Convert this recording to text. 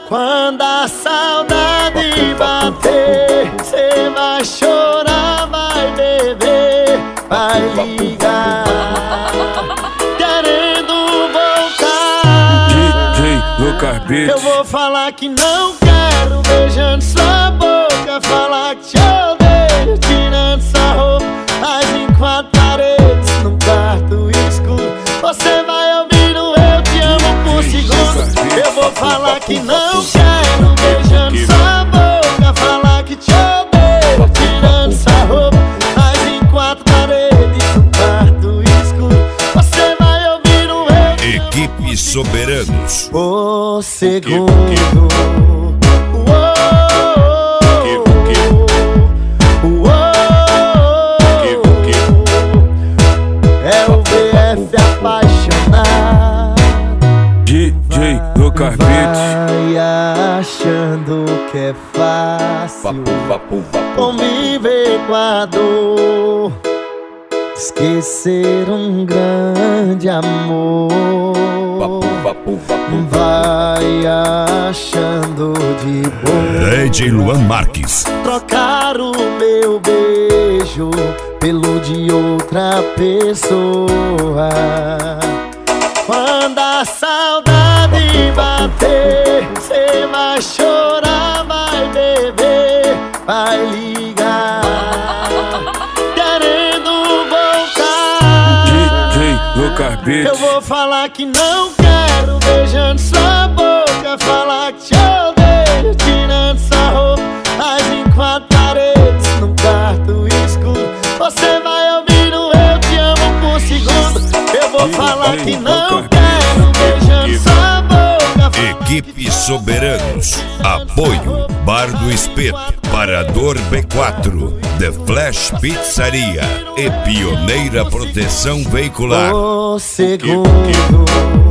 Quando a saudade bater, cê vai chorar, vai beber, vai ligar, querendo voltar. DJ Lucas Beats. Eu vou falar que não quero, beijando sua boca, falar que te odeio, tirando sua roupa, mas em quatro paredes, num quarto escuro, você vai ouvir no eu te amo por segundo. Eu vou falar que não quero, beijando sua boca, falar que te odeio, tirando sua roupa, mas em quatro paredes, num quarto escuro, você vai ouvir no eu. Equipe Soberanos. O segundo. É o VF apaixonado. DJ Lucas Beats. Vai achando que é fácil conviver com a dor, esquecer um grande amor. Vai achando de boa DJ Luan Marques. trocar o meu beijo pelo de outra pessoa. Quando a saudade bater, cê vai chorar, vai beber, vai ligar, querendo voltar. DJ Lucas Beats. Eu vou falar que não quero, beijando sua boca, falar que te odeio, tirando sua roupa, mas em quatro paredes, num quarto escuro, você vai ouvir no eu te amo por segundo. Eu vou falar que não quero, beijando sua boca. Equipe Soberanos. Apoio Bar do Espeto, Parador B4, The Flash Pizzaria e Pioneira Proteção Veicular. O segundo.